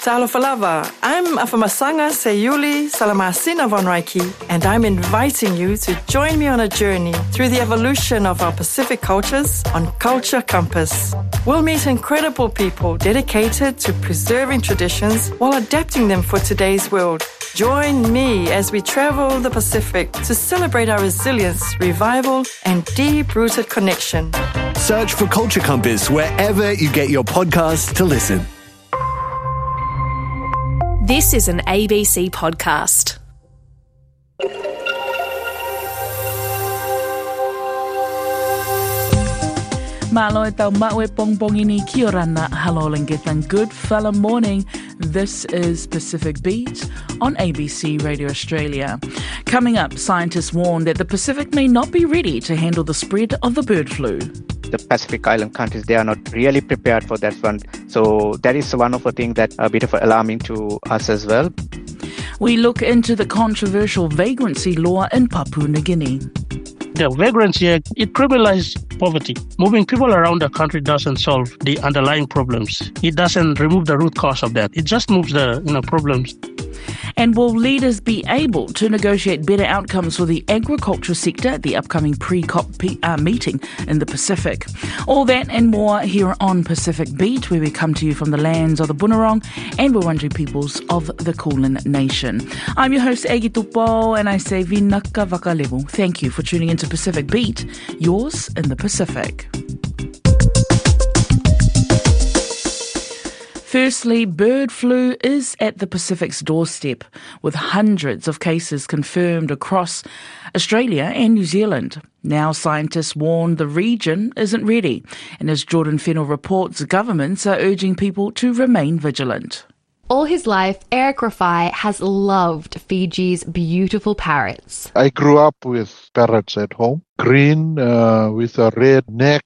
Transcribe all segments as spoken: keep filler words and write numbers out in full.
Talofa lava, I'm Afamasanga Sayuli Salamasina von Reiki, and I'm inviting you to join me on a journey through the evolution of our Pacific cultures on Culture Compass. We'll meet incredible people dedicated to preserving traditions while adapting them for today's world. Join me as we travel the Pacific to celebrate our resilience, revival, and deep-rooted connection. Search for Culture Compass wherever you get your podcasts to listen. This is an A B C podcast. Malo e tau maue pongpongini ki ora na halolingetang good fella morning. This is Pacific Beat on A B C Radio Australia. Coming up, scientists warn that the Pacific may not be ready to handle the spread of the bird flu. The Pacific Island countries, they are not really prepared for that one. So that is one of the things that a bit of alarming to us as well. We look into the controversial vagrancy law in Papua New Guinea. The Vagrancy Act, it criminalizes poverty. Moving people around the country doesn't solve the underlying problems. It doesn't remove the root cause of that. It just moves the you know problems. And will leaders be able to negotiate better outcomes for the agriculture sector at the upcoming pre-COP uh, meeting in the Pacific? All that and more here on Pacific Beat, where we come to you from the lands of the Bunurong and Wurundjeri peoples of the Kulin Nation. I'm your host, Egi Tupo, and I say Vinaka Vakalevu. Thank you for tuning into Pacific Beat, yours in the Pacific. Firstly, bird flu is at the Pacific's doorstep, with hundreds of cases confirmed across Australia and New Zealand. Now scientists warn the region isn't ready, and as Jordan Fennell reports, governments are urging people to remain vigilant. All his life, Eric Rafai has loved Fiji's beautiful parrots. I grew up with parrots at home. Green uh, with a red neck,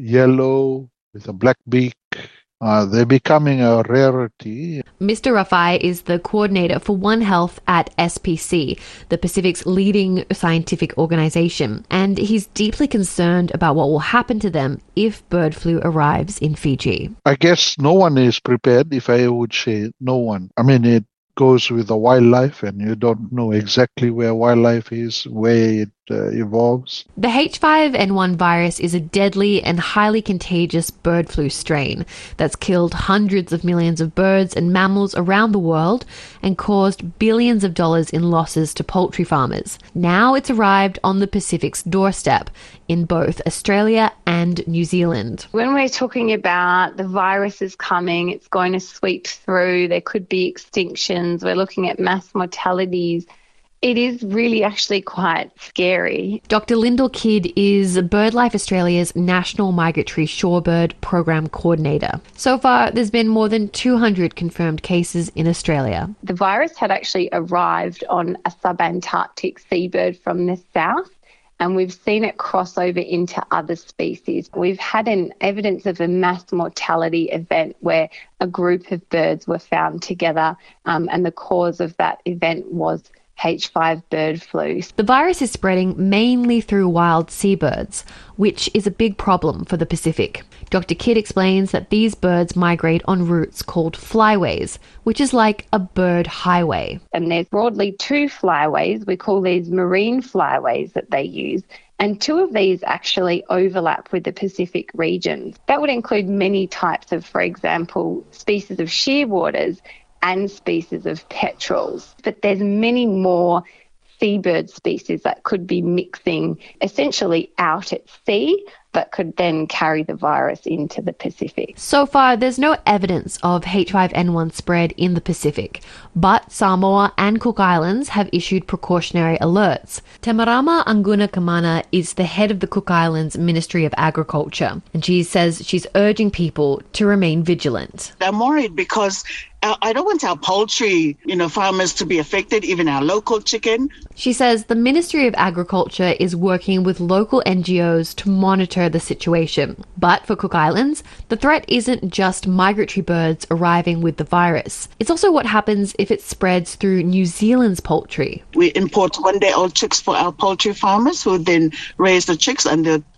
yellow with a black beak. Uh, they're becoming a rarity. Mister Rafai is the coordinator for One Health at S P C, the Pacific's leading scientific organisation, and he's deeply concerned about what will happen to them if bird flu arrives in Fiji. I guess no one is prepared, if I would say no one. I mean, it goes with the wildlife, and you don't know exactly where wildlife is, where it uh, evolves. The H five N one virus is a deadly and highly contagious bird flu strain that's killed hundreds of millions of birds and mammals around the world and caused billions of dollars in losses to poultry farmers. Now it's arrived on the Pacific's doorstep in both Australia and New Zealand. When we're talking about the virus is coming, it's going to sweep through, there could be extinctions, we're looking at mass mortalities. It is really actually quite scary. Doctor Lyndall Kidd is BirdLife Australia's National Migratory Shorebird Program Coordinator. So far, there's been more than two hundred confirmed cases in Australia. The virus had actually arrived on a subantarctic seabird from the south, and we've seen it cross over into other species. We've had an evidence of a mass mortality event where a group of birds were found together, um, and the cause of that event was H five bird flu. The virus is spreading mainly through wild seabirds, which is a big problem for the Pacific. Doctor Kidd explains that these birds migrate on routes called flyways, which is like a bird highway. And there's broadly two flyways. We call these marine flyways that they use. And two of these actually overlap with the Pacific region. That would include many types of, for example, species of shearwaters and species of petrels. But there's many more seabird species that could be mixing essentially out at sea, but could then carry the virus into the Pacific. So far, there's no evidence of H five N one spread in the Pacific, but Samoa and Cook Islands have issued precautionary alerts. Temarama Anguna Kamana is the head of the Cook Islands Ministry of Agriculture, and she says she's urging people to remain vigilant. I'm worried because I don't want our poultry, you know, farmers to be affected, even our local chicken. She says the Ministry of Agriculture is working with local N G Os to monitor the situation. But for Cook Islands, the threat isn't just migratory birds arriving with the virus. It's also what happens if it spreads through New Zealand's poultry. We import one-day-old chicks for our poultry farmers who then raise the chicks and the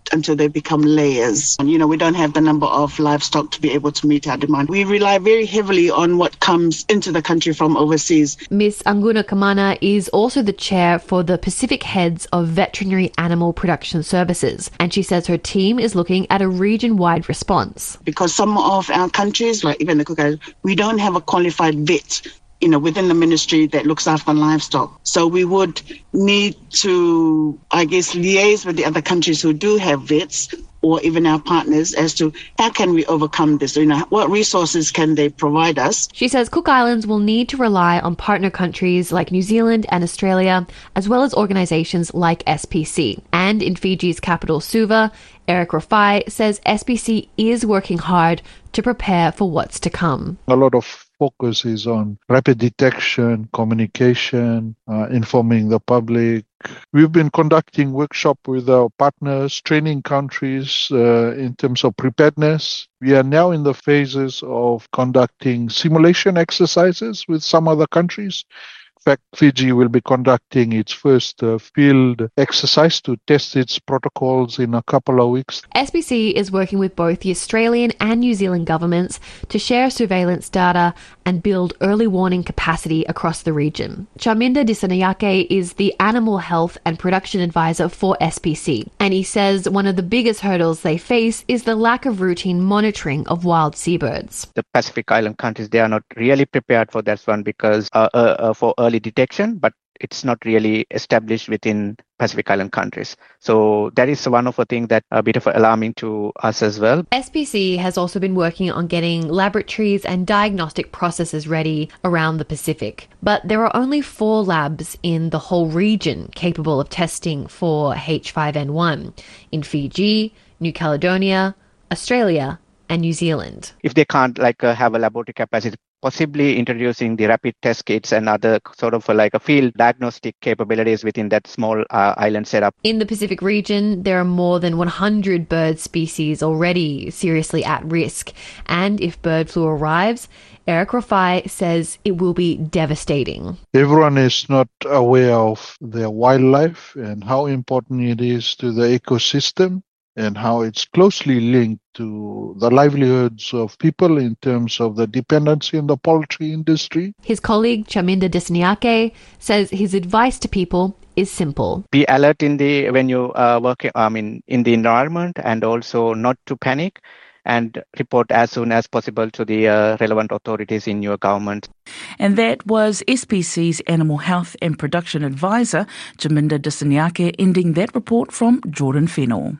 until they become layers. And, you know, we don't have the number of livestock to be able to meet our demand. We rely very heavily on what comes into the country from overseas. Miss Anguna Kamana is also the chair for the Pacific Heads of Veterinary Animal Production Services, and she says her team is looking at a region-wide response. Because some of our countries, like even the Cook Islands, we don't have a qualified vet, you know, within the ministry that looks after livestock. So we would need to, I guess, liaise with the other countries who do have vets, or even our partners, as to how can we overcome this? You know, what resources can they provide us? She says Cook Islands will need to rely on partner countries like New Zealand and Australia, as well as organisations like S P C. And in Fiji's capital, Suva, Eric Rafai says S P C is working hard to prepare for what's to come. A lot of focus is on rapid detection, communication, uh, informing the public. We've been conducting workshops with our partners, training countries uh, in terms of preparedness. We are now in the phases of conducting simulation exercises with some other countries. In fact, Fiji will be conducting its first uh, field exercise to test its protocols in a couple of weeks. S P C is working with both the Australian and New Zealand governments to share surveillance data and build early warning capacity across the region. Chaminda Dissanayake is the Animal Health and Production Advisor for S P C, and he says one of the biggest hurdles they face is the lack of routine monitoring of wild seabirds. The Pacific Island countries, they are not really prepared for that one because uh, uh, uh, for early detection, but it's not really established within Pacific Island countries. So that is one of the things that a bit of alarming to us as well. S P C has also been working on getting laboratories and diagnostic processes ready around the Pacific. But there are only four labs in the whole region capable of testing for H five N one in Fiji, New Caledonia, Australia, and New Zealand. If they can't like uh, have a laboratory capacity, possibly introducing the rapid test kits and other sort of uh, like a field diagnostic capabilities within that small uh, island setup. In the Pacific region, there are more than one hundred bird species already seriously at risk. And if bird flu arrives, Eric Rafai says it will be devastating. Everyone is not aware of their wildlife and how important it is to the ecosystem, and how it's closely linked to the livelihoods of people in terms of the dependency in the poultry industry. His colleague, Chaminda Dissanayake, says his advice to people is simple. Be alert in the when you are working, I mean, in the environment, and also not to panic, and report as soon as possible to the uh, relevant authorities in your government. And that was S P C's Animal Health and Production Advisor, Chaminda Dissanayake, ending that report from Jordan Fennell.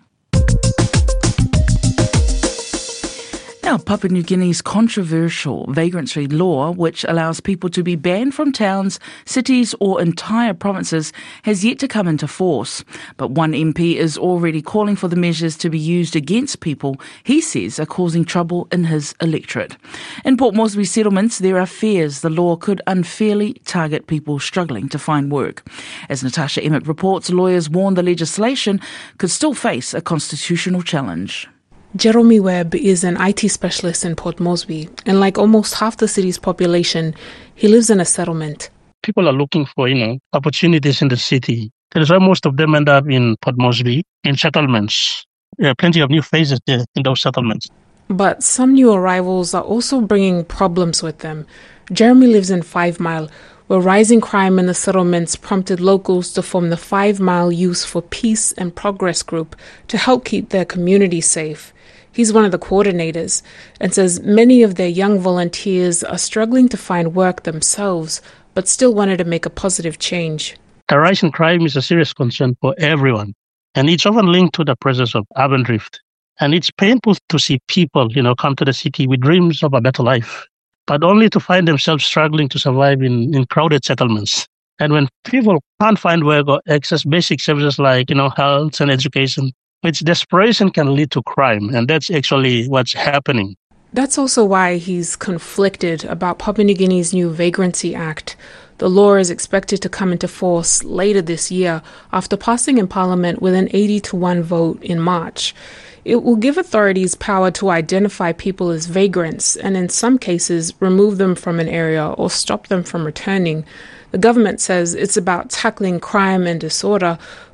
Now, Papua New Guinea's controversial vagrancy law, which allows people to be banned from towns, cities or entire provinces, has yet to come into force. But one M P is already calling for the measures to be used against people he says are causing trouble in his electorate. In Port Moresby settlements, there are fears the law could unfairly target people struggling to find work. As Natasha Emmett reports, lawyers warn the legislation could still face a constitutional challenge. Jeremy Webb is an I T specialist in Port Moresby, and like almost half the city's population, he lives in a settlement. People are looking for, you know, opportunities in the city. That is why most of them end up in Port Moresby, in settlements. There are plenty of new faces there in those settlements. But some new arrivals are also bringing problems with them. Jeremy lives in Five Mile, where rising crime in the settlements prompted locals to form the Five Mile Youth for Peace and Progress group to help keep their community safe. He's one of the coordinators and says many of their young volunteers are struggling to find work themselves, but still wanted to make a positive change. The rise in crime is a serious concern for everyone, and it's often linked to the presence of urban drift. And it's painful to see people, you know, come to the city with dreams of a better life, but only to find themselves struggling to survive in, in crowded settlements. And when people can't find work or access basic services like, you know, health and education, its desperation can lead to crime, and that's actually what's happening. That's also why he's conflicted about Papua New Guinea's new Vagrancy Act. The law is expected to come into force later this year after passing in Parliament with an eighty to one vote in March. It will give authorities power to identify people as vagrants and in some cases remove them from an area or stop them from returning. The government says it's about tackling crime and disorder,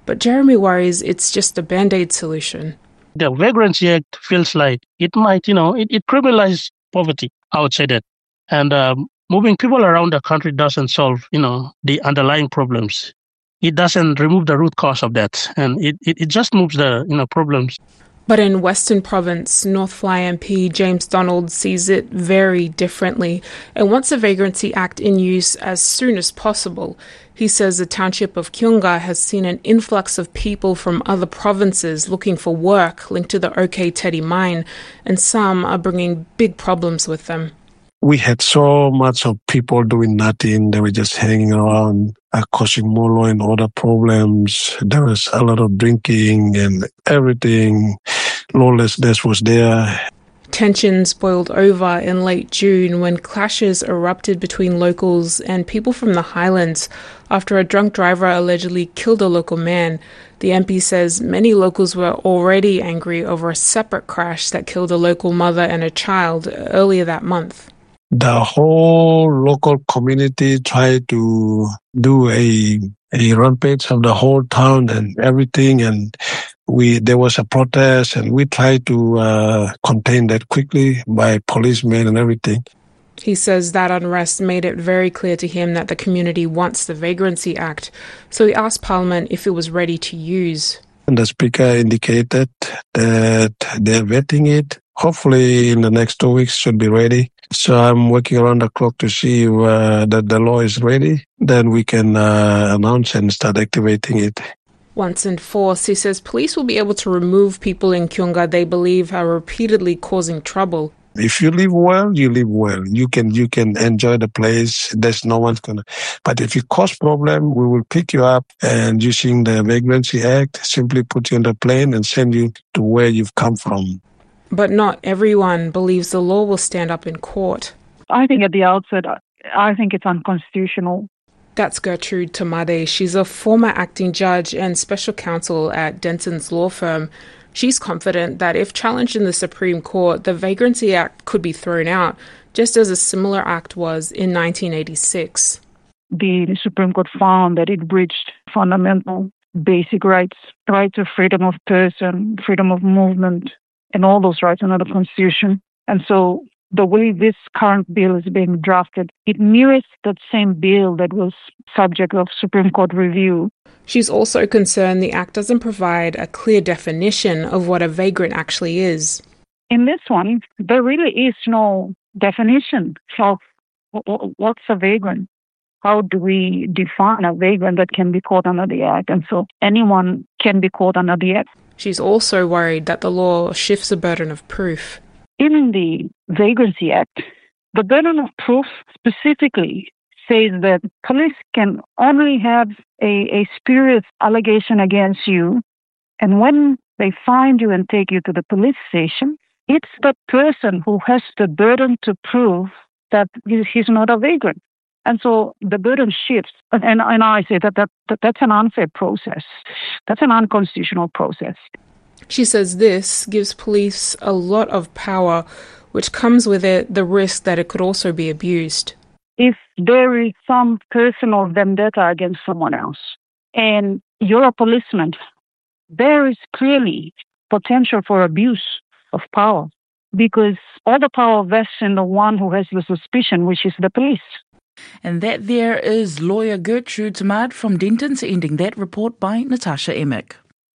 But Jeremy worries it's just a Band-Aid solution. The Vagrancy Act feels like it might, you know, it, it criminalizes poverty, I would say that. And um, moving people around the country doesn't solve, you know, the underlying problems. It doesn't remove the root cause of that. And it, it, it just moves the, you know, problems. But in Western Province, North Fly M P James Donald sees it very differently and wants the Vagrancy Act in use as soon as possible. He says the township of Kiunga has seen an influx of people from other provinces looking for work linked to the OK Teddy mine, and some are bringing big problems with them. We had so much of people doing nothing. They were just hanging around, uh, causing more law and order problems. There was a lot of drinking and everything. Lawlessness was there. Tensions boiled over in late June when clashes erupted between locals and people from the highlands after a drunk driver allegedly killed a local man. The M P says many locals were already angry over a separate crash that killed a local mother and a child earlier that month. The whole local community tried to do a a rampage of the whole town and everything, and we there was a protest, and we tried to uh, contain that quickly by policemen and everything. He says that unrest made it very clear to him that the community wants the Vagrancy Act, so he asked Parliament if it was ready to use. And the Speaker indicated that they're vetting it. Hopefully in the next two weeks should be ready. So I'm working around the clock to see uh, that the law is ready. Then we can uh, announce and start activating it. Once in force, he says police will be able to remove people in Kiunga they believe are repeatedly causing trouble. If you live well, you live well. You can you can enjoy the place. There's no one's gonna. But if you cause problem, we will pick you up and using the Vagrancy Act, simply put you on the plane and send you to where you've come from. But not everyone believes the law will stand up in court. I think at the outset, I think it's unconstitutional. That's Gertrude Tamade. She's a former acting judge and special counsel at Denton's law firm. She's confident that if challenged in the Supreme Court, the Vagrancy Act could be thrown out, just as a similar act was in nineteen eighty-six. The Supreme Court found that it breached fundamental basic rights, rights of freedom of person, freedom of movement, and all those rights under the Constitution. And so the way this current bill is being drafted, it mirrors that same bill that was subject of Supreme Court review. She's also concerned the Act doesn't provide a clear definition of what a vagrant actually is. In this one, there really is no definition of what's a vagrant. How do we define a vagrant that can be caught under the Act? And so anyone can be caught under the Act. She's also worried that the law shifts the burden of proof. In the Vagrancy Act, the burden of proof specifically says that police can only have a, a spurious allegation against you, and when they find you and take you to the police station, it's the person who has the burden to prove that he's not a vagrant. And so the burden shifts. And, and, and I say that, that, that that's an unfair process. That's an unconstitutional process. She says this gives police a lot of power, which comes with it the risk that it could also be abused. If there is some personal vendetta against someone else and you're a policeman, there is clearly potential for abuse of power because all the power vests in the one who has the suspicion, which is the police. And that there is lawyer Gertrude Tamade from Denton's ending that report by Natasha Emick.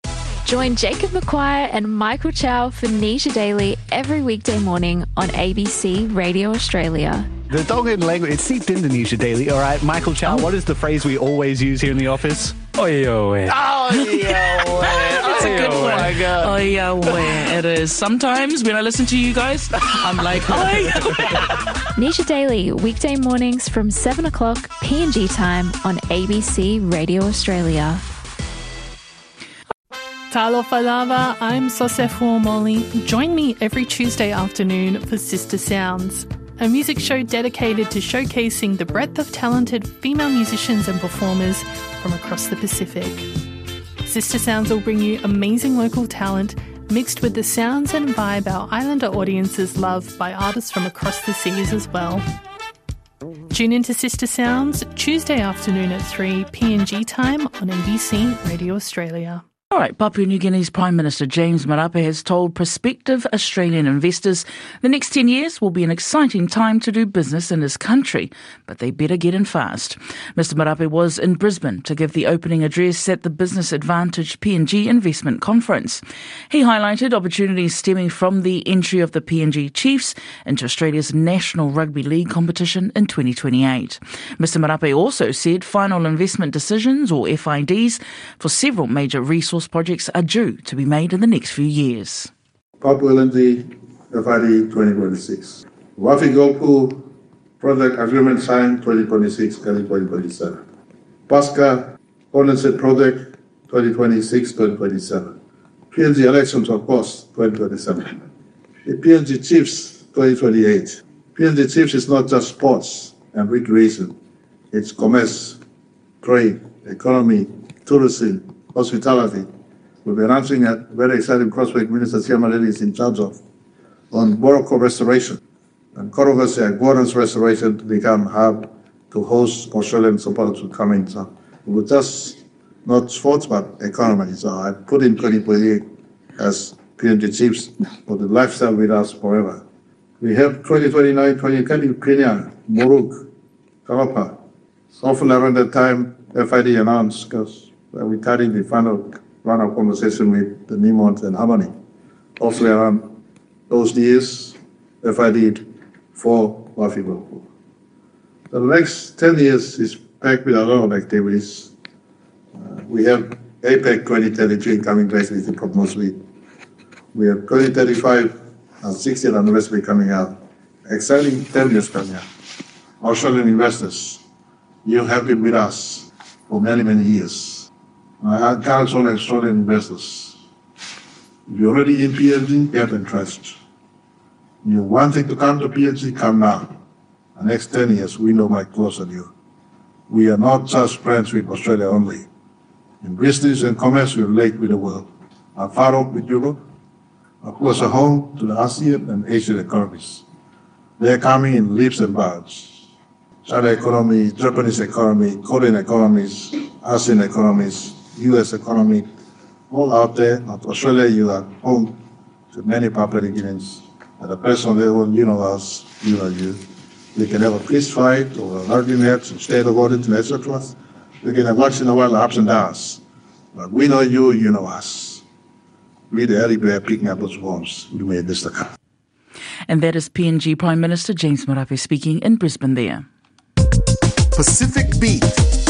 Join Jacob McQuire and Michael Chow for Nisha Daily every weekday morning on A B C Radio Australia. The Tongan language, it's seeped into Nisha Daily. All right, Michael Chow, what is the phrase we always use here in the office? Oi, oi. Oh, It's a good oh one. my God. Oh, yeah, where it is. Sometimes when I listen to you guys, I'm like, oi. Nisha Daily, weekday mornings from seven o'clock P N G time on A B C Radio Australia. Talofa lava, I'm Sosefo Molly. Join me every Tuesday afternoon for Sister Sounds, a music show dedicated to showcasing the breadth of talented female musicians and performers from across the Pacific. Sister Sounds will bring you amazing local talent mixed with the sounds and vibe our islander audiences love by artists from across the seas as well. Tune into Sister Sounds Tuesday afternoon at three P N G time on A B C Radio Australia. All right, Papua New Guinea's Prime Minister James Marape has told prospective Australian investors the next ten years will be an exciting time to do business in his country, but they better get in fast. Mister Marape was in Brisbane to give the opening address at the Business Advantage P N G Investment Conference. He highlighted opportunities stemming from the entry of the P N G Chiefs into Australia's National Rugby League competition in twenty twenty-eight. Mister Marape also said final investment decisions, or F I Ds, for several major resource projects are due to be made in the next few years. Papua L N G F I D twenty twenty-six. Wafi-Golpu project agreement signed twenty twenty-six, early twenty twenty-seven. Pasca condensate project twenty twenty-six, twenty twenty-seven. P N G elections, of course, twenty twenty-seven. The P N G Chiefs twenty twenty-eight. P N G Chiefs is not just sports and recreation. It's commerce, trade, economy, tourism, hospitality. We'll be announcing a very exciting prospect Minister Siamaleli is in charge of on Boroko restoration and Korovasi and Guarans restoration to become hub to host Australian supporters who come in. So with just not sports but economy. So I put in twenty twenty-eight as P N G Chiefs for the lifestyle with us forever. We have twenty twenty-nine, twenty thirty, Kenya, Moruk, Kalapa. It's often around that time F I D announced because we carried the final round of conversation with the Newmont and Harmony. Also around those years, F I D for Wafi-Golpu. The next ten years is packed with a lot of activities. Uh, we have APEC twenty thirty-three coming later with the prognosis. We have twenty thirty-five and sixtieth anniversary coming out. Exciting ten years coming out. Australian investors, you have been with us for many, many years. I counsel Australian investors. If you're already in P N G, get interest. You're wanting to come to P N G, come now. The next ten years, we know my close on you. We are not just friends with Australia only. In business and commerce, we relate with the world. Are far off with Europe, are closer home to the ASEAN and Asian economies. They're coming in leaps and bounds. China economy, Japanese economy, Korean economies, ASEAN economies, U S economy, all out there. At Australia, you are home to many Papua New Guineans. At a personal level, you know us, you know you. We can have a peace fight or an argument, state of order, et cetera. We can have once in a while ups and downs. But we know you, you know us. We the early bear picking up those bombs. We made this the car. And that is P N G Prime Minister James Marape speaking in Brisbane there. Pacific Beat.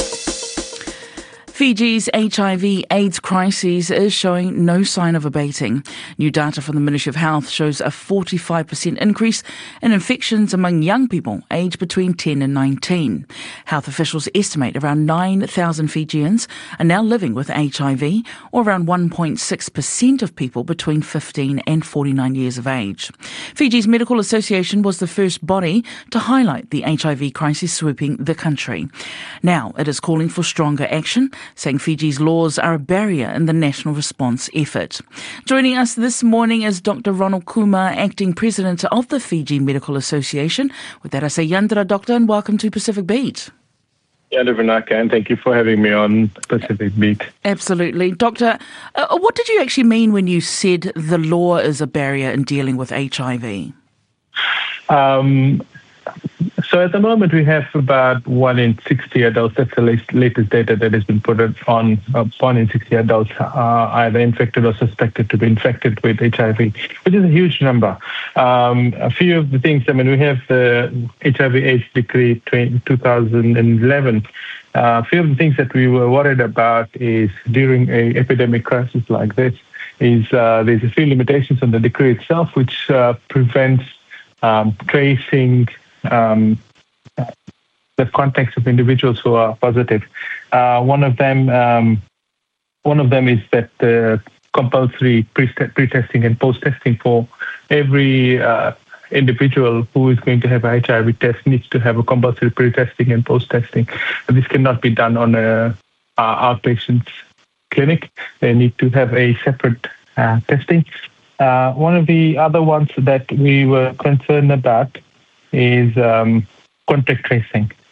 Fiji's H I V AIDS crisis is showing no sign of abating. New data from the Ministry of Health shows a forty-five percent increase in infections among young people aged between ten and nineteen. Health officials estimate around nine thousand Fijians are now living with H I V, or around one point six percent of people between fifteen and forty-nine years of age. Fiji's Medical Association was the first body to highlight the H I V crisis sweeping the country. Now it is calling for stronger action, saying Fiji's laws are a barrier in the national response effort. Joining us this morning is Doctor Ronald Kumar, Acting President of the Fiji Medical Association. With that, I say Yandra, Doctor, and welcome to Pacific Beat. Yandra Vinaka, and thank you for having me on Pacific Beat. Absolutely. Doctor, uh, what did you actually mean when you said the law is a barrier in dealing with H I V? Um, so at the moment we have about one in sixty adults. That's the latest, latest data that has been put on. Uh, one in sixty adults are either infected or suspected to be infected with H I V, which is a huge number. Um, a few of the things, I mean, we have the H I V AIDS decree two thousand eleven. Uh, a few of the things that we were worried about is during an epidemic crisis like this, is uh, there's a few limitations on the decree itself, which uh, prevents um, tracing um, the contacts of individuals who are positive. Uh, one of them, um, one of them is that the compulsory pre-testing and post-testing for every uh, individual who is going to have a H I V test needs to have a compulsory pre-testing and post-testing. This cannot be done on a uh, outpatient clinic. They need to have a separate uh, testing. Uh, one of the other ones that we were concerned about is um, contact tracing.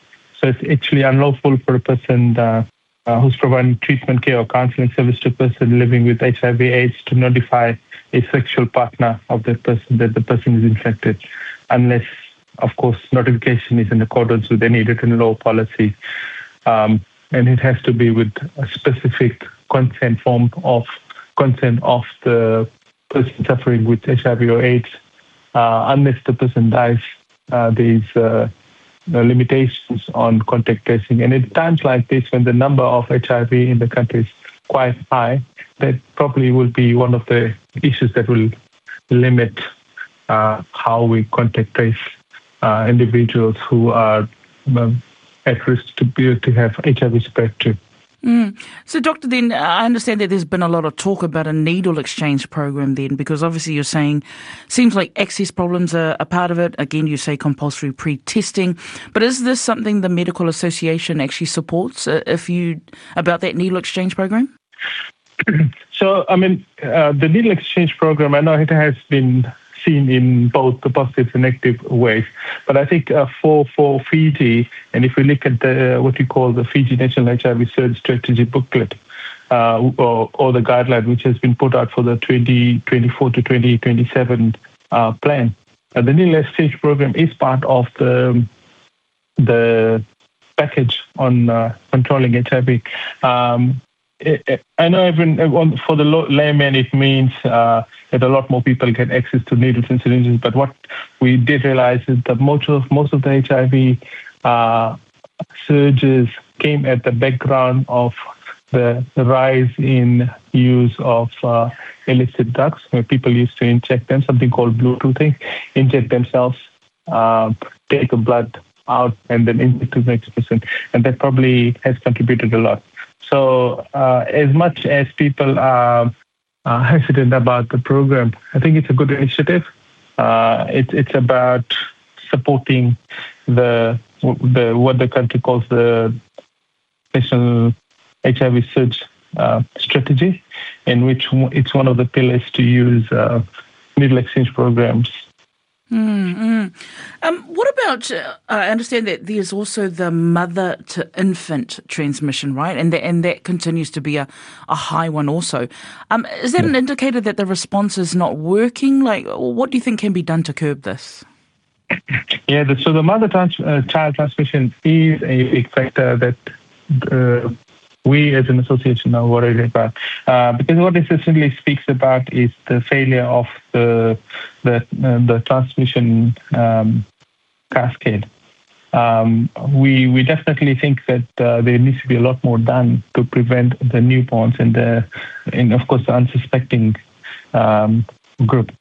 So it's actually unlawful for a person uh, uh, who's providing treatment, care, or counseling service to a person living with H I V AIDS to notify a sexual partner of that person that the person is infected, unless, of course, notification is in accordance with any written law policy. Um, and it has to be with a specific consent form of consent of the person suffering with H I V or AIDS. Uh, unless the person dies, uh, there is uh, limitations on contact tracing. And at times like this, when the number of H I V in the country is quite high, that probably will be one of the issues that will limit uh, how we contact trace uh, individuals who are um, at risk to be to have H I V spread too. Mm. So, Doctor, then I understand that there's been a lot of talk about a needle exchange program then, because obviously you're saying, seems like access problems are a part of it. Again, you say compulsory pre-testing. But is this something the Medical Association actually supports, uh, if you, about that needle exchange program? So, I mean, uh, the needle exchange program, I know it has been seen in both the positive and negative ways. But I think uh, for for Fiji, and if we look at the uh, what we call the Fiji National H I V Surge Strategy Booklet, uh, or, or the guideline which has been put out for the twenty twenty-four to twenty twenty-seven uh, plan, uh, the needle exchange program is part of the the package on uh, controlling H I V. Um, I know even for the layman it means uh, that a lot more people get access to needles and syringes, but what we did realize is that most of, most of the H I V uh, surges came at the background of the rise in use of uh, illicit drugs, where people used to inject them, something called Bluetoothing, inject themselves, uh, take the blood out, and then inject to the next person. And that probably has contributed a lot. So uh, as much as people are uh, hesitant about the program, I think it's a good initiative. Uh, it, it's about supporting the the what the country calls the National H I V Surge uh, Strategy, in which it's one of the pillars to use uh, needle exchange programs. Mm-hmm. Um, what about, uh, I understand that there's also the mother-to-infant transmission, right? And that, and that continues to be a, a high one also. Um, is that yeah. an indicator that the response is not working? Like, what do you think can be done to curb this? Yeah, the, so the mother-child uh, transmission is a big factor that uh, we as an association are worried about, uh, because what it essentially speaks about is the failure of the the, uh, the transmission um, cascade. Um, we we definitely think that uh, there needs to be a lot more done to prevent the newborns and the and of course the unsuspecting um, group.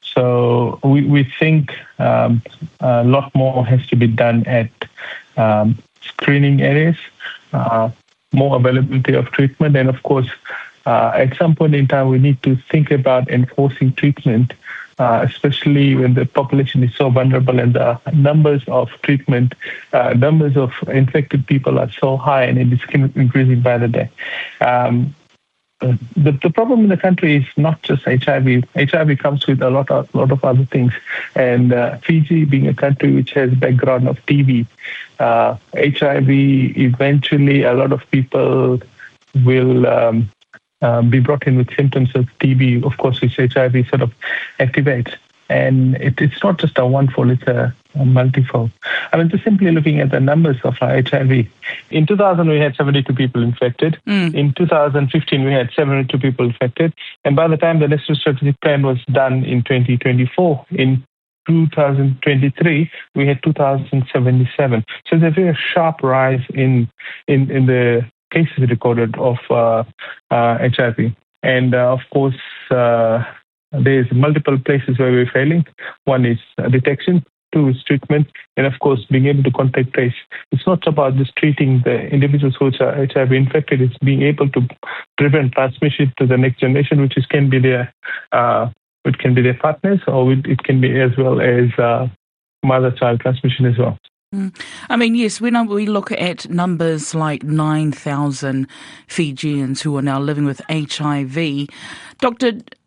So we we think um, a lot more has to be done at um, screening areas. Uh, more availability of treatment, and of course, uh, at some point in time, we need to think about enforcing treatment, uh, especially when the population is so vulnerable and the numbers of treatment, uh, numbers of infected people are so high, and it is increasing by the day. Um, the, the problem in the country is not just H I V. H I V comes with a lot of lot of other things, and uh, Fiji being a country which has background of T B. Uh, H I V, eventually a lot of people will um, uh, be brought in with symptoms of T B, of course, which H I V sort of activates. And it, it's not just a one-fold, it's a, a multifold. I mean, just simply looking at the numbers of uh, H I V. In two thousand, we had seventy-two people infected. Mm. In two thousand fifteen, we had seventy-two people infected. And by the time the National Strategic Plan was done in twenty twenty-four, in two thousand twenty-three, we had two thousand seventy-seven. So there's a very sharp rise in in, in the cases recorded of uh, uh, H I V. And uh, of course, uh, there's multiple places where we're failing. One is uh, detection, two is treatment, and of course, being able to contact trace. It's not about just treating the individuals who are H I V infected, it's being able to prevent transmission to the next generation, which is, can be their uh, it can be their partners, or it can be as well as uh, mother-child transmission as well. Mm. I mean, yes, when we look at numbers like nine thousand Fijians who are now living with H I V, Doctor,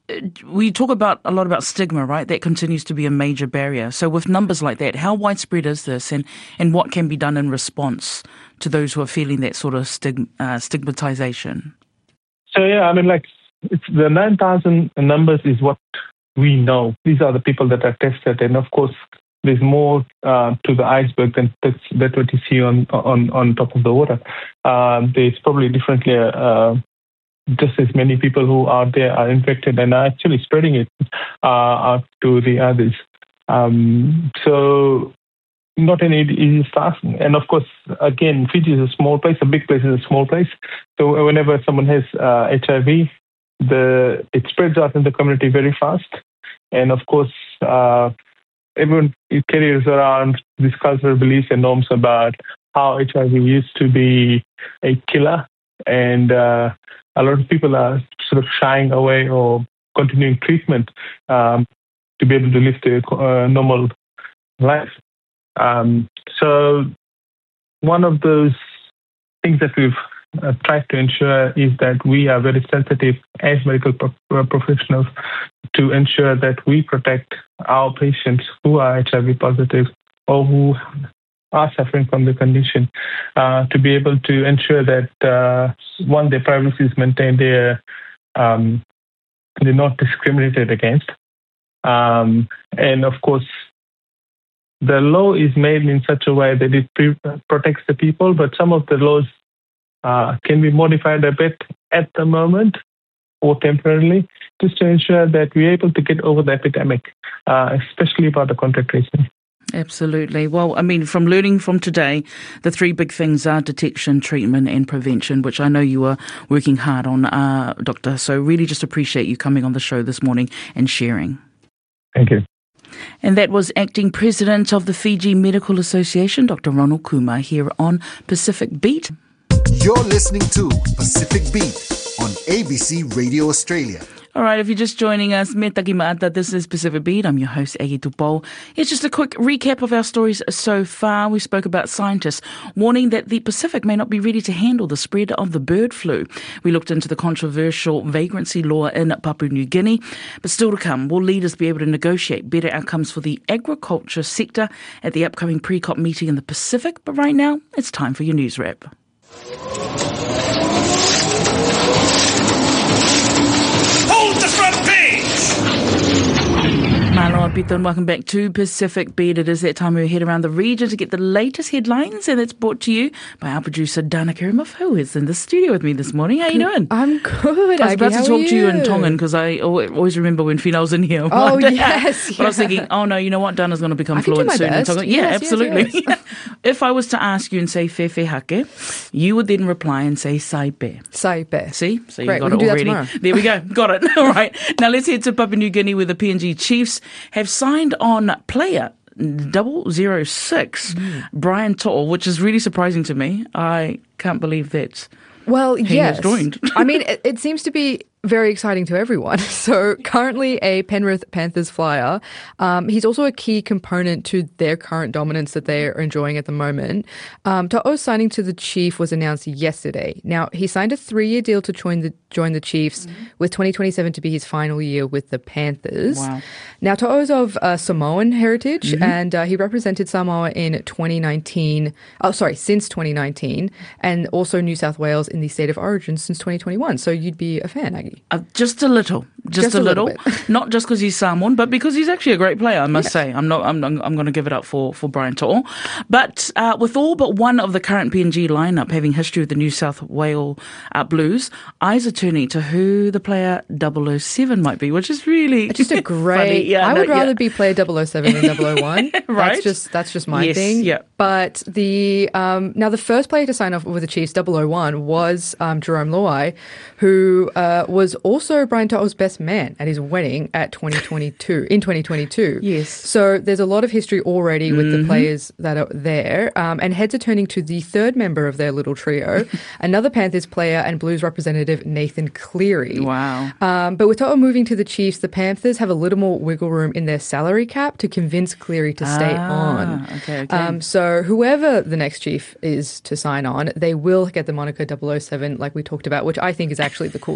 we talk about a lot about stigma, right? That continues to be a major barrier. So with numbers like that, how widespread is this, and, and what can be done in response to those who are feeling that sort of stig- uh, stigmatization? So, yeah, I mean, like, it's the nine thousand numbers is what we know. These are the people that are tested. And, of course, there's more uh, to the iceberg than that's, that what you see on, on, on top of the water. Uh, there's probably differently uh, just as many people who out there are infected and are actually spreading it uh, out to the others. Um, so not an easy task. And of course, again, Fiji is a small place. A big place is a small place. So whenever someone has uh, H I V, the it spreads out in the community very fast. And of course, uh, everyone carries around these cultural beliefs and norms about how H I V used to be a killer. And uh, a lot of people are sort of shying away or continuing treatment um, to be able to live a uh, normal life. Um, so one of those things that we've uh, tried to ensure is that we are very sensitive as medical pro- professionals to ensure that we protect our patients who are H I V positive or who are suffering from the condition, uh, to be able to ensure that, uh, one, their privacy is maintained, they're, um, they're not discriminated against. Um, and, of course, the law is made in such a way that it pre- protects the people, but some of the laws uh, can be modified a bit at the moment or temporarily, just to ensure that we're able to get over the epidemic, uh, especially about the contact tracing. Absolutely. Well, I mean, from learning from today, the three big things are detection, treatment and prevention, which I know you are working hard on, uh, Doctor. So really just appreciate you coming on the show this morning and sharing. Thank you. And that was Acting President of the Fiji Medical Association, Doctor Ronald Kumar, here on Pacific Beat. You're listening to Pacific Beat on A B C Radio Australia. All right, if you're just joining us, me taki maata, this is Pacific Beat. I'm your host, Aggie Tupou. Here's just a quick recap of our stories so far. We spoke about scientists warning that the Pacific may not be ready to handle the spread of the bird flu. We looked into the controversial vagrancy law in Papua New Guinea. But still to come, will leaders be able to negotiate better outcomes for the agriculture sector at the upcoming pre-COP meeting in the Pacific? But right now, it's time for your news wrap. Malo Pito, and welcome back to Pacific Beat. It is that time we head around the region to get the latest headlines, and it's brought to you by our producer, Dana Karimov, who is in the studio with me this morning. How are you doing? I'm good. I was about Aggie, to talk you? to you in Tongan because I always remember when Final's in here. Oh, yes. But yeah. I was thinking, oh no, you know what? Dana's going to become I fluent soon in best. Tongan. Yes, Yeah, yes, absolutely. yes. If I was to ask you and say Fefe Hake, you would then reply and say Saipe. Saipe. See? So you Great, got we it can do that already. tomorrow. There we go. Got it. All right. Now let's head to Papua New Guinea where the P N G Chiefs have signed on player double zero six, mm. Brian To'o, which is really surprising to me. I can't believe that Well, he yes. has joined. I mean, it, it seems to be very exciting to everyone. So currently a Penrith Panthers flyer. Um, he's also a key component to their current dominance that they are enjoying at the moment. Um, To'o's signing to the Chief was announced yesterday. Now, he signed a three-year deal to join the join the Chiefs, mm-hmm. with twenty twenty-seven to be his final year with the Panthers. Wow. Now, To'o's of uh, Samoan heritage, Mm-hmm. and uh, he represented Samoa in twenty nineteen. Oh, sorry, since twenty nineteen, and also New South Wales in the state of origin since twenty twenty-one. So you'd be a fan, Aggie. Uh, just a little, just, Just a a little little. Not just because he's Samoan, but because he's actually a great player. I must Yes. say, I'm not. I'm. I'm, I'm going to give it up for for Brian To'o. But uh, with all but one of the current P N G lineup having history with the New South Wales uh, Blues, eyes are turning to who the player double oh seven might be, which is really Just a great. funny. Yeah, I no, would rather yeah. be player double oh seven than double oh one. Right? That's just that's just my Yes, thing. yeah. But the um, now the first player to sign off with the Chiefs double oh one was um, Jerome Luai, who uh, was also Brian To'o's best man at his wedding at twenty twenty-two in twenty twenty-two. Yes. So there's a lot of history already with Mhm. the players that are there, um, and heads are turning to the third member of their little trio, another Panthers player and Blues representative Nathan Cleary. Wow. Um, but with To'o moving to the Chiefs, the Panthers have a little more wiggle room in their salary cap to convince Cleary to stay Ah, on. Okay. Okay. Um, so whoever the next chief is to sign on, they will get the moniker double oh seven, like we talked about, which I think is actually the coolest story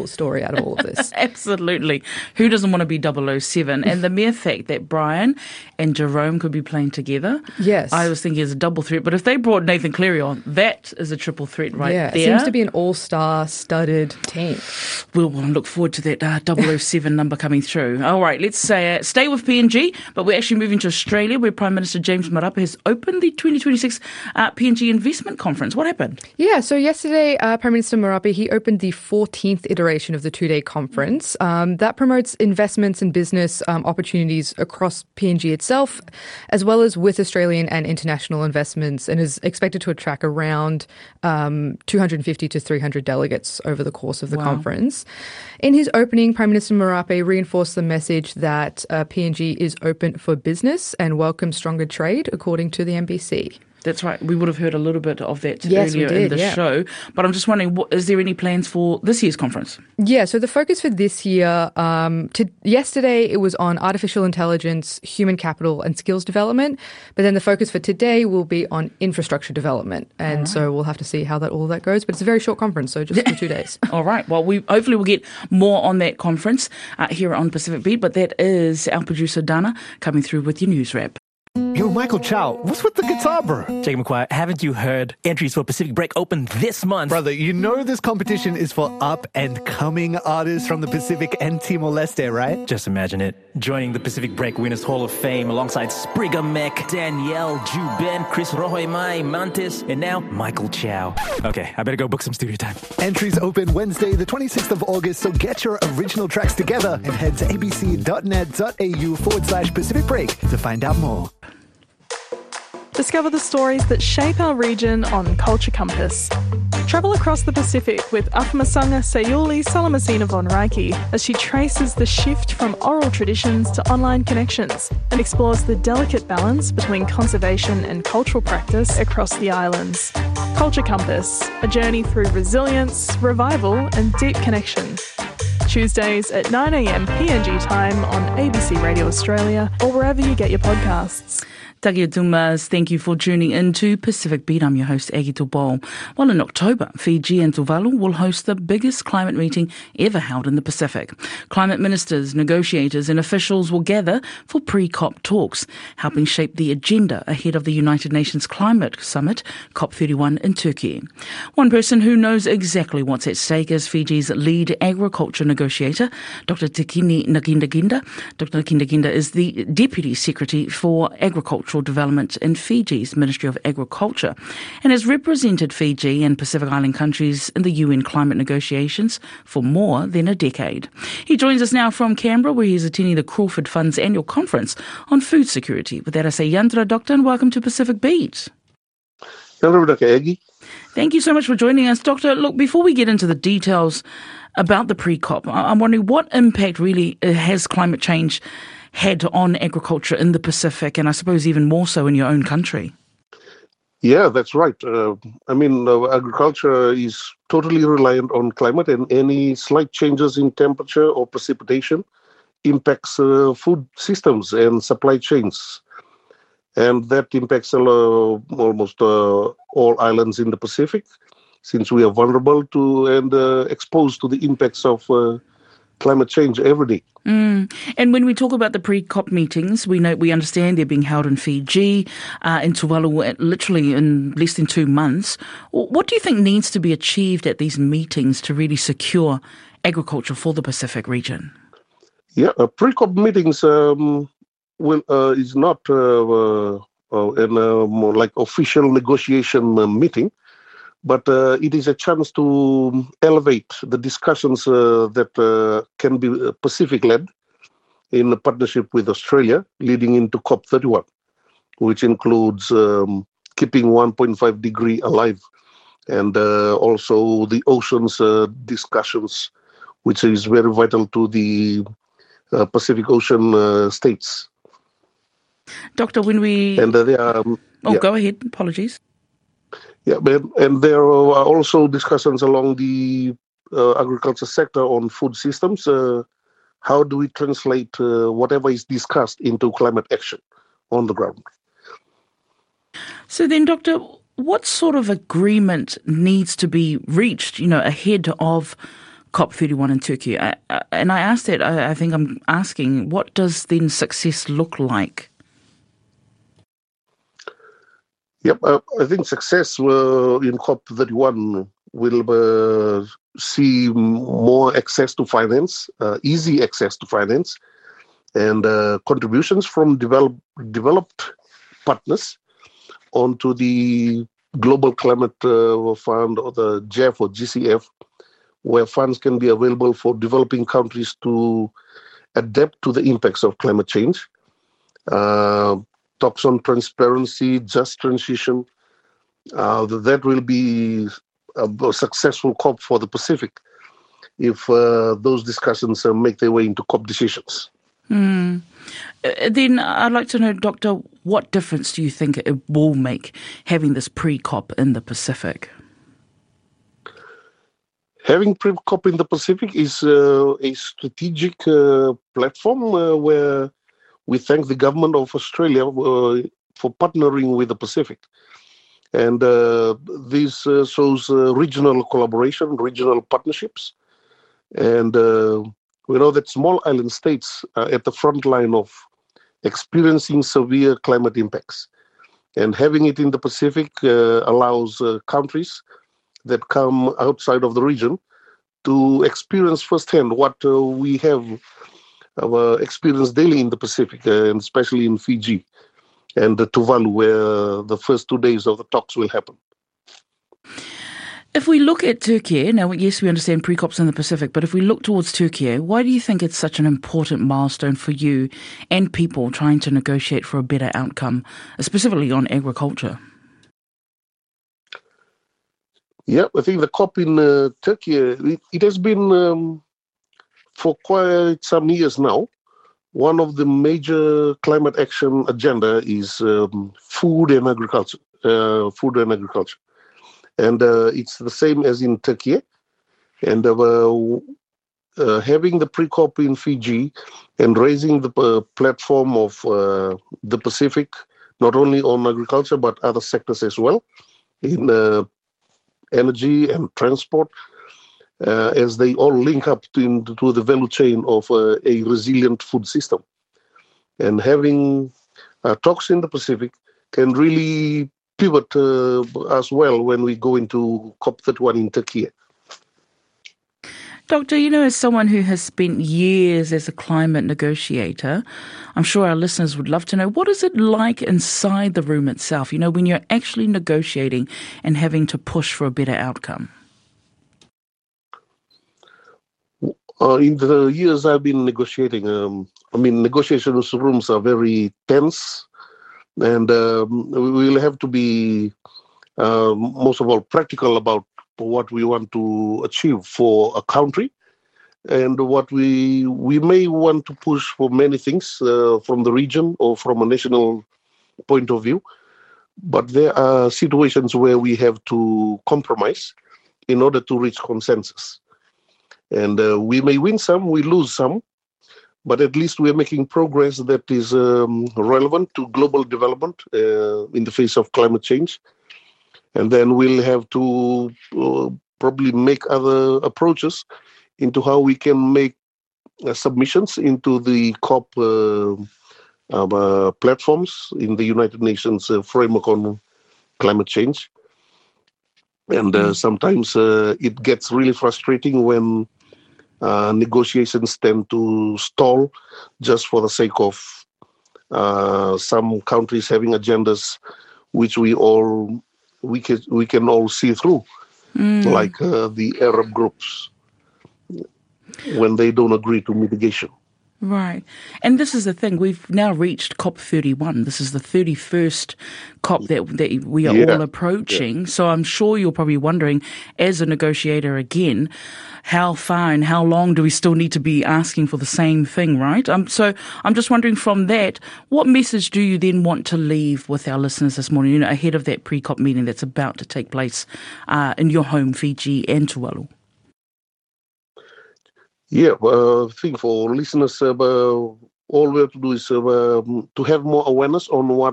out of all of this. Absolutely. Who doesn't want to be double oh seven? And the mere fact that Brian and Jerome could be playing together, yes, I was thinking is a double threat. But if they brought Nathan Cleary on, that is a triple threat right yeah, there. It seems to be an all-star studded team. We'll, we'll look forward to that uh, double oh seven number coming through. All right, let's say, uh, stay with P N G, but we're actually moving to Australia, where Prime Minister James Marape has opened the twenty twenty-six uh, P N G Investment Conference. What happened? Yeah, so yesterday, uh, Prime Minister Marape, he opened the fourteenth iteration of the two-day conference. Um, that promotes investments and business um, opportunities across P N G itself, as well as with Australian and international investments, and is expected to attract around um, two hundred fifty to three hundred delegates over the course of the wow. conference. In his opening, Prime Minister Marape reinforced the message that uh, P N G is open for business and welcomes stronger trade, according to the M B C. That's right. We would have heard a little bit of that yes, earlier did, in the yeah. show. But I'm just wondering, what, is there any plans for this year's conference? Yeah, so the focus for this year, um, to, yesterday it was on artificial intelligence, human capital and skills development. But then the focus for today will be on infrastructure development. And right. so we'll have to see how that all that goes. But it's a very short conference, so just for two days. All right. Well, we hopefully we'll get more on that conference uh, here on Pacific Beat. But that is our producer, Dana, coming through with your news wrap. Yo, Michael Chow, what's with the guitar, bro? Jacob McQuire, haven't you heard? Entries for Pacific Break open this month. Brother, you know this competition is for up-and-coming artists from the Pacific and Timor-Leste, right? Just imagine it. Joining the Pacific Break Winners Hall of Fame alongside Sprigga Mac, Danielle, Juben, Chris Rohoy Mai, Mantis, and now Michael Chow. Okay, I better go book some studio time. Entries open Wednesday, the twenty-sixth of August, so get your original tracks together and head to abc.net.au forward slash Pacific Break to find out more. Discover the stories that shape our region on Culture Compass. Travel across the Pacific with Afamasanga Sayuli Salamasina von Reiki as she traces the shift from oral traditions to online connections and explores the delicate balance between conservation and cultural practice across the islands. Culture Compass, a journey through resilience, revival and deep connection. Tuesdays at nine a.m. P N G time on A B C Radio Australia or wherever you get your podcasts. Takia Dumas, thank you for tuning in to Pacific Beat. I'm your host, Aggie Tobol. Well, in October, Fiji and Tuvalu will host the biggest climate meeting ever held in the Pacific. Climate ministers, negotiators and officials will gather for pre-COP talks, helping shape the agenda ahead of the United Nations Climate Summit, COP thirty-one in Turkey. One person who knows exactly what's at stake is Fiji's lead agriculture negotiator, Doctor Tekini Nginda-Nginda. Doctor Nginda-Nginda is the Deputy Secretary for Agriculture Development in Fiji's Ministry of Agriculture and has represented Fiji and Pacific Island countries in the U N climate negotiations for more than a decade. He joins us now from Canberra, where he's attending the Crawford Fund's annual conference on food security. With that, I say Yantra, Doctor, and welcome to Pacific Beat. Hello, Doctor Aggie. Thank you so much for joining us. Doctor, look, before we get into the details about the pre-COP, I'm wondering what impact really has climate change had on agriculture in the Pacific, and I suppose even more so in your own country? Yeah, that's right. Uh, I mean, uh, agriculture is totally reliant on climate, and any slight changes in temperature or precipitation impacts uh, food systems and supply chains. And that impacts uh, almost uh, all islands in the Pacific, since we are vulnerable to and uh, exposed to the impacts of uh, climate change every day. Mm. And when we talk about the pre-COP meetings, we know we understand they're being held in Fiji, uh, in Tuvalu, literally in less than two months. What do you think needs to be achieved at these meetings to really secure agriculture for the Pacific region? Yeah, uh, pre-COP meetings um, will uh, is not uh, uh, uh, an uh, more like official negotiation uh, meeting. But uh, it is a chance to elevate the discussions uh, that uh, can be Pacific-led in a partnership with Australia, leading into COP thirty-one, which includes um, keeping one point five degree alive, and uh, also the oceans uh, discussions, which is very vital to the uh, Pacific Ocean uh, states. Doctor, when we... And uh, they are, um, oh, yeah. Go ahead. Apologies. Yeah, and there are also discussions along the uh, agriculture sector on food systems. Uh, how do we translate uh, whatever is discussed into climate action on the ground? So then, Doctor, what sort of agreement needs to be reached, you know, ahead of COP thirty-one in Turkey. I, I, and I asked that, I, I think I'm asking, what does then success look like? Yep, uh, I think success uh, in COP thirty-one will uh, see more access to finance, uh, easy access to finance, and uh, contributions from develop, developed partners onto the Global Climate uh, Fund, or the G E F or G C F, where funds can be available for developing countries to adapt to the impacts of climate change. Uh, talks on transparency, just transition. Uh, that will be a successful COP for the Pacific if uh, those discussions uh, make their way into COP decisions. Mm. Uh, then I'd like to know, Doctor, what difference do you think it will make having this pre-COP in the Pacific? Having pre-COP in the Pacific is uh, a strategic uh, platform uh, where we thank the government of Australia uh, for partnering with the Pacific. And uh, this uh, shows uh, regional collaboration, regional partnerships. And uh, we know that small island states are at the front line of experiencing severe climate impacts. And having it in the Pacific uh, allows uh, countries that come outside of the region to experience firsthand what uh, we have uh, experienced daily in the Pacific, uh, and especially in Fiji and uh, Tuvalu, where the first two days of the talks will happen. If we look at Turkey, now yes, we understand pre-COPs in the Pacific, but if we look towards Turkey, why do you think it's such an important milestone for you and people trying to negotiate for a better outcome, specifically on agriculture? Yeah, I think the COP in uh, Turkey, it, it has been um, for quite some years now. One of the major climate action agenda is um, food and agriculture, uh, food and agriculture. And uh, it's the same as in Turkey. And uh, uh, having the pre-COP in Fiji and raising the uh, platform of uh, the Pacific, not only on agriculture, but other sectors as well, in uh, energy and transport, uh, as they all link up to, to the value chain of uh, a resilient food system. And having uh, talks in the Pacific can really pivot uh, as well when we go into COP thirty-one in Turkey. Doctor, you know, as someone who has spent years as a climate negotiator, I'm sure our listeners would love to know, what is it like inside the room itself, you know, when you're actually negotiating and having to push for a better outcome? Uh, in the years I've been negotiating, um, I mean, negotiation rooms are very tense, and um, we will have to be, uh, most of all, practical about what we want to achieve for a country, and what we we may want to push for many things uh, from the region or from a national point of view. But there are situations where we have to compromise in order to reach consensus. And uh, we may win some, we lose some, but at least we're making progress that is um, relevant to global development uh, in the face of climate change. And then we'll have to uh, probably make other approaches into how we can make uh, submissions into the COP uh, uh, platforms in the United Nations uh, framework on climate change. And uh, sometimes uh, it gets really frustrating when uh, negotiations tend to stall just for the sake of uh, some countries having agendas which we all we can we can all see through, mm. like uh, the Arab groups, when they don't agree to mitigation. Right. And this is the thing, we've now reached COP thirty-one. This is the thirty-first COP that, that we are yeah. all approaching. Yeah. So I'm sure you're probably wondering, as a negotiator again, how far and how long do we still need to be asking for the same thing, right? Um, so I'm just wondering from that, what message do you then want to leave with our listeners this morning, you know, ahead of that pre-COP meeting that's about to take place uh, in your home, Fiji and Tuvalu? Yeah, uh, I think for listeners, uh, all we have to do is uh, to have more awareness on what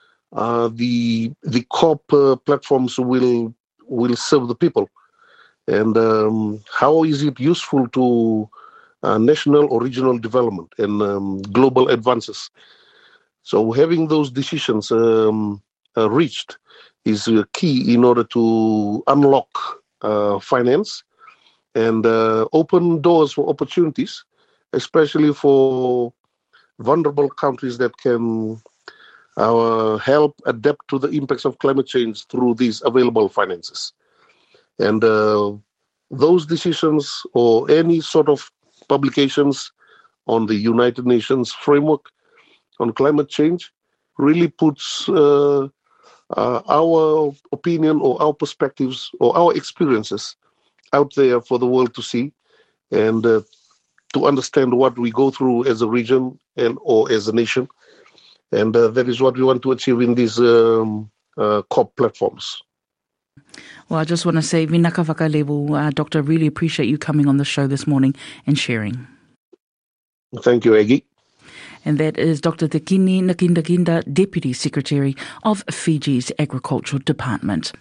uh, the the COP uh, platforms will will serve the people, and um, how is it useful to uh, national or regional development and um, global advances. So having those decisions um, uh, reached is uh, key in order to unlock uh, finance and uh, open doors for opportunities, especially for vulnerable countries that can uh, help adapt to the impacts of climate change through these available finances. And uh, those decisions or any sort of publications on the United Nations framework on climate change really puts uh, uh, our opinion or our perspectives or our experiences out there for the world to see and uh, to understand what we go through as a region and or as a nation. And uh, that is what we want to achieve in these um, uh, COP platforms. Well, I just want to say, Vinaka Whakalevu, uh, Doctor, really appreciate you coming on the show this morning and sharing. Thank you, Aggie. And that is Doctor Tekini Nkindakinda, Deputy Secretary of Fiji's Agricultural Department.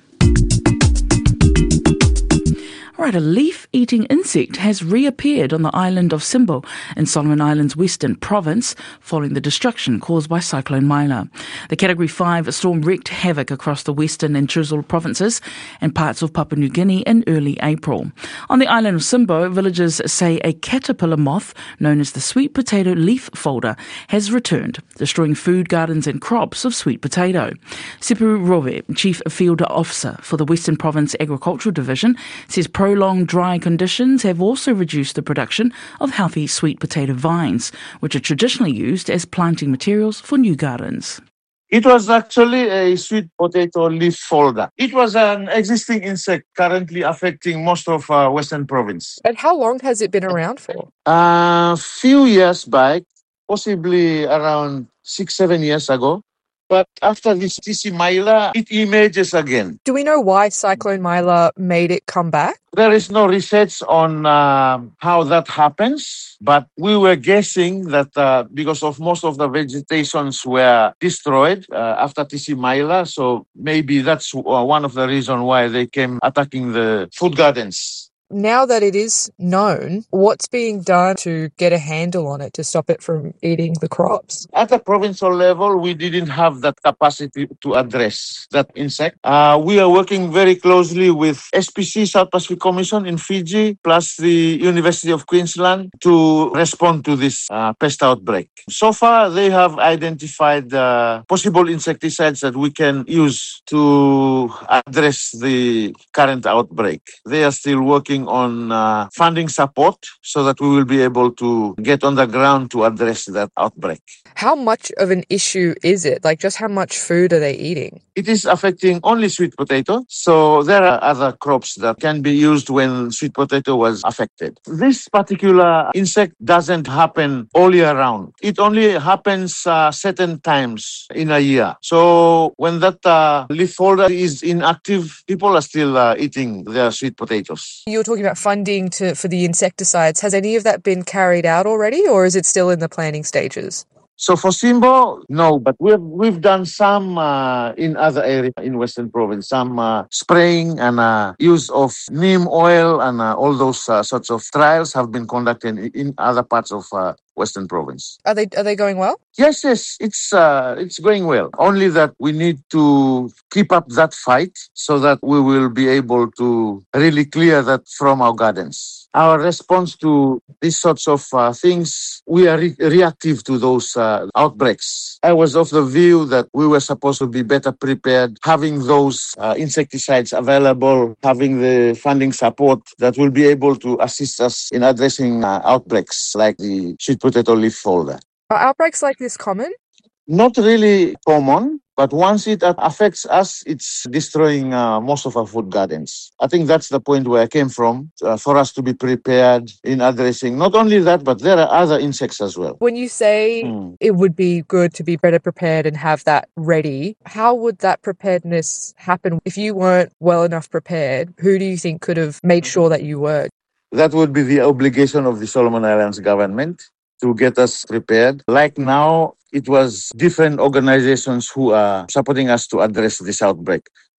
All right, a leaf-eating insect has reappeared on the island of Simbo in Solomon Islands' western province following the destruction caused by Cyclone Maila. The Category five storm wreaked havoc across the western and Chuzul provinces and parts of Papua New Guinea in early April. On the island of Simbo, villagers say a caterpillar moth known as the sweet potato leaf folder has returned, destroying food gardens and crops of sweet potato. Sipu Rove, Chief Field Officer for the Western Province Agricultural Division, says pro Prolonged dry conditions have also reduced the production of healthy sweet potato vines, which are traditionally used as planting materials for new gardens. It was actually a sweet potato leaf folder. It was an existing insect currently affecting most of uh, Western Province. And how long has it been around for? A uh, few years back, possibly around six, seven years ago. But after this Tisi Maila, it emerges again. Do we know why Cyclone Maila made it come back? There is no research on uh, how that happens, but we were guessing that uh, because of most of the vegetations were destroyed uh, after Tisi Maila, so maybe that's uh, one of the reasons why they came attacking the food gardens. Now that it is known, what's being done to get a handle on it to stop it from eating the crops? At the provincial level, we didn't have that capacity to address that insect. Uh, we are working very closely with S P C, South Pacific Commission in Fiji, plus the University of Queensland to respond to this uh, pest outbreak. So far, they have identified uh, possible insecticides that we can use to address the current outbreak. They are still working on uh, funding support so that we will be able to get on the ground to address that outbreak. How much of an issue is it? Like, just how much food are they eating? It is affecting only sweet potato. So there are other crops that can be used when sweet potato was affected. This particular insect doesn't happen all year round. It only happens uh, certain times in a year. So when that uh, leaf folder is inactive, people are still uh, eating their sweet potatoes. You're talking about funding to for the insecticides. Has any of that been carried out already, or is it still in the planning stages? So for Simbo, no, but we've we've done some uh, in other areas in Western Province, some uh, spraying and uh, use of neem oil and uh, all those uh, sorts of trials have been conducted in, in other parts of uh, Western Province. Are they are they going well? Yes, yes, it's uh, it's going well. Only that we need to keep up that fight so that we will be able to really clear that from our gardens. Our response to these sorts of uh, things, we are re- reactive to those uh, outbreaks. I was of the view that we were supposed to be better prepared, having those uh, insecticides available, having the funding support that will be able to assist us in addressing uh, outbreaks like the sweet potato leaf folder. Are outbreaks like this common? Not really common, but once it affects us, it's destroying uh, most of our food gardens. I think that's the point where I came from, uh, for us to be prepared in addressing not only that, but there are other insects as well. When you say hmm. it would be good to be better prepared and have that ready, how would that preparedness happen? If you weren't well enough prepared, who do you think could have made sure that you were? That would be the obligation of the Solomon Islands government to get us prepared. Like now, it was different organizations who are supporting us to address this outbreak.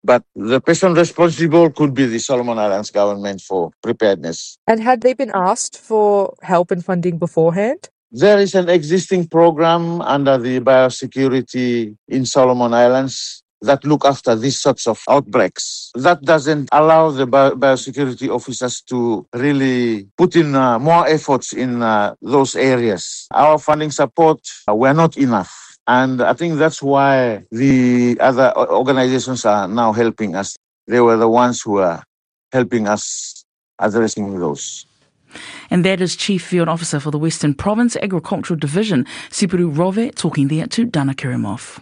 But the person responsible could be the Solomon Islands government for preparedness. And had they been asked for help and funding beforehand? There is an existing program under the biosecurity in Solomon Islands that look after these sorts of outbreaks. That doesn't allow the bio- biosecurity officers to really put in uh, more efforts in uh, those areas. Our funding support uh, were not enough. And I think that's why the other organizations are now helping us. They were the ones who are helping us addressing those. And that is Chief Field Officer for the Western Province Agricultural Division, Sipuru Rove, talking there to Dana Kirimov.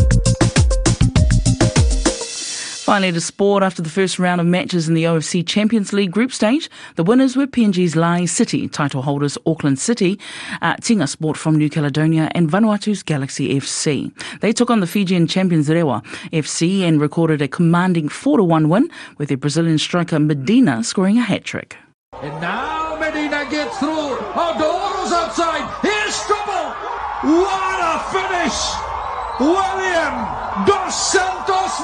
Finally to sport, after the first round of matches in the O F C Champions League group stage, the winners were P N G's Lai City, title holders Auckland City, uh, Tinga Sport from New Caledonia and Vanuatu's Galaxy F C. They took on the Fijian champions Rewa F C and recorded a commanding four to one win, with their Brazilian striker Medina scoring a hat-trick. And now Medina gets through. Oh, Doro's outside. Here's trouble. What a finish. William Dos Santos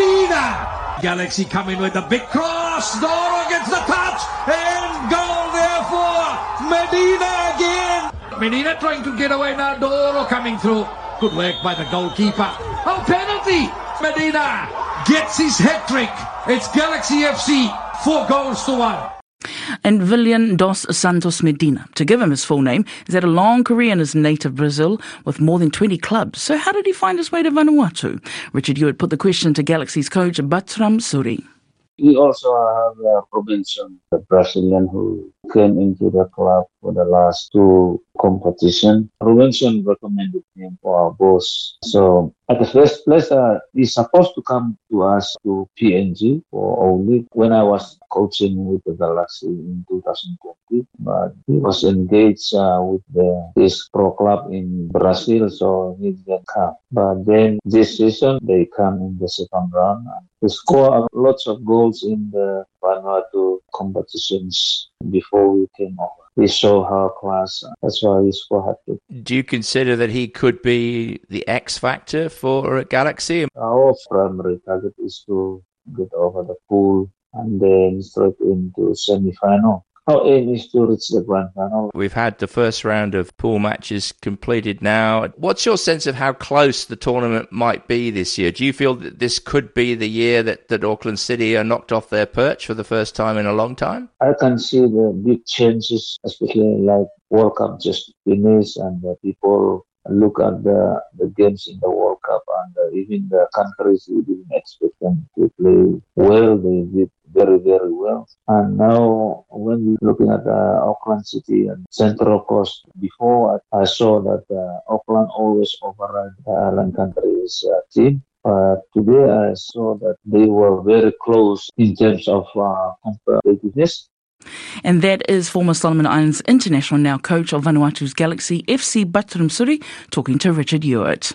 Medina. Galaxy coming with a big cross. Doro gets the touch. And goal there for Medina again. Medina trying to get away now. Doro coming through. Good work by the goalkeeper. Oh, penalty. Medina gets his hat trick. It's Galaxy F C. Four goals to one. And William Dos Santos Medina, to give him his full name, has had a long career in his native Brazil with more than twenty clubs. So how did he find his way to Vanuatu? Richard Hewitt put the question to Galaxy's coach Batram Suri. We also have a Robinson, a Brazilian who came into the club for the last two competitions. Robinson recommended him for our boss. So at the first place, uh, he's supposed to come to us to P N G for O League when I was coaching with the Galaxy in two thousand twenty. But he was engaged uh, with the, his pro club in Brazil, so he didn't come. But then this season, they come in the second round. They score lots of goals in the Vanuatu competitions before we came over. We saw our class. That's why we scored hat-trick. Do you consider that he could be the X factor for Galaxy? Our primary target is to get over the pool and then straight into semi-final. Our aim is to reach the grand final. We've had the first round of pool matches completed now. What's your sense of how close the tournament might be this year? Do you feel that this could be the year that, that Auckland City are knocked off their perch for the first time in a long time? I can see the big changes, especially like World Cup just finished and the people look at the, the games in the World Cup and uh, even the countries we didn't expect them to play well, they did very, very well. And now when we're looking at uh, Auckland City and Central Coast, before I, I saw that uh, Auckland always override the island countries uh, team. But today I saw that they were very close in terms of uh, competitiveness. And that is former Solomon Islands international, now coach of Vanuatu's Galaxy F C, Batram Suri, talking to Richard Hewitt.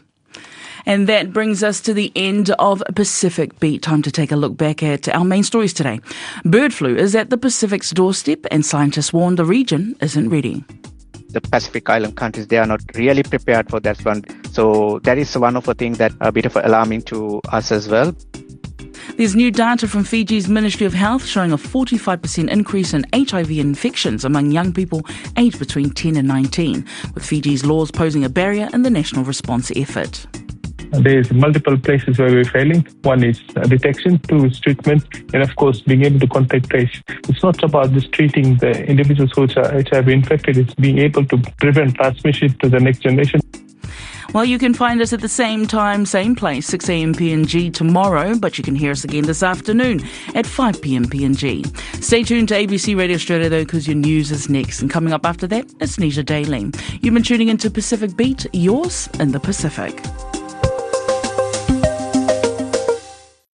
And that brings us to the end of Pacific Beat. Time to take a look back at our main stories today. Bird flu is at the Pacific's doorstep, and scientists warn the region isn't ready. The Pacific Island countries, they are not really prepared for that one. So that is one of the things that a bit of alarming to us as well. There's new data from Fiji's Ministry of Health showing a forty-five percent increase in H I V infections among young people aged between ten and nineteen, with Fiji's laws posing a barrier in the national response effort. There's multiple places where we're failing. One is detection, two is treatment, and of course being able to contact trace. It's not about just treating the individuals who are H I V infected, it's being able to prevent transmission to the next generation. Well, you can find us at the same time, same place, six a.m. P N G tomorrow, but you can hear us again this afternoon at five p.m. P N G. Stay tuned to A B C Radio Australia, though, because your news is next. And coming up after that, it's Nisha Daly. You've been tuning into Pacific Beat, yours in the Pacific.